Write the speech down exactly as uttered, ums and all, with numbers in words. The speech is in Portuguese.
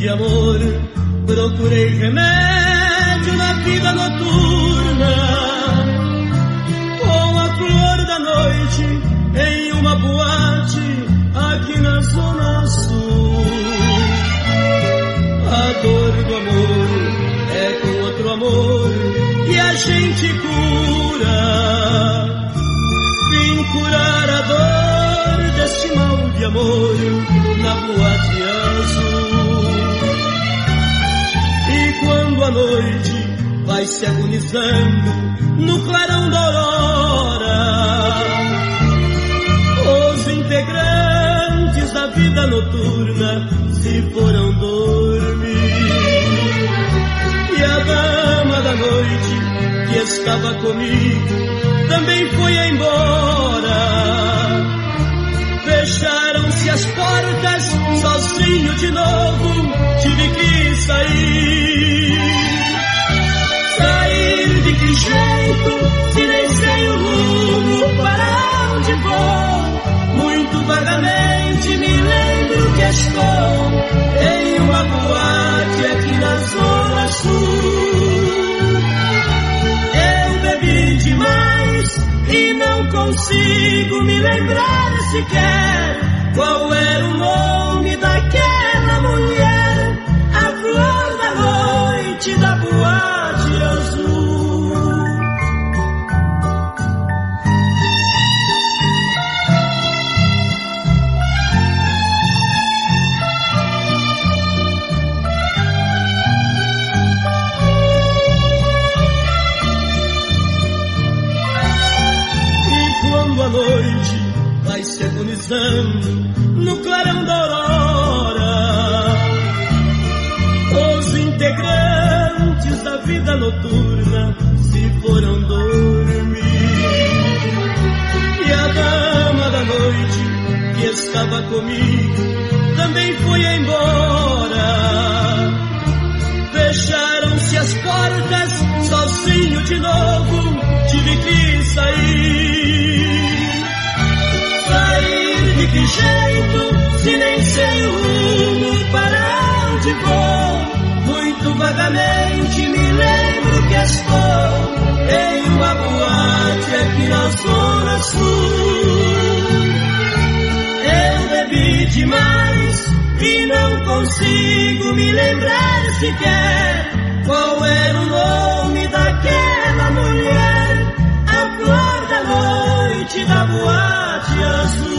de amor, procurei remédio na vida noturna. Com a flor da noite em uma boate aqui na Zona Sul. A dor do amor é com outro amor e a gente cura. Vim curar a dor desse mal de amor na boate azul. E quando a noite vai se agonizando no clarão da aurora, os integrantes da vida noturna se foram dormir. E a dama da noite que estava comigo também foi embora. Fecharam-se as portas, sozinho de novo tive que sair. Sair de que jeito, se nem sei o rumo para onde vou. Muito vagamente me lembro que estou em uma boate aqui na Zona Sul. Eu bebi demais e não consigo me lembrar sequer qual era o nome daquela mulher, a flor da noite da boate azul. A noite vai se agonizando no clarão da aurora, os integrantes da vida noturna se foram dormir. E a dama da noite que estava comigo também foi embora. Fecharam-se as portas, sozinho de novo tive que sair. Sair de que jeito, se nem sei o rumo para onde vou. Muito vagamente me lembro que estou em uma boate aqui na Zona Sul. Eu bebi demais e não consigo me lembrar sequer qual era o nome daquela mulher, a flor da noite da boate azul.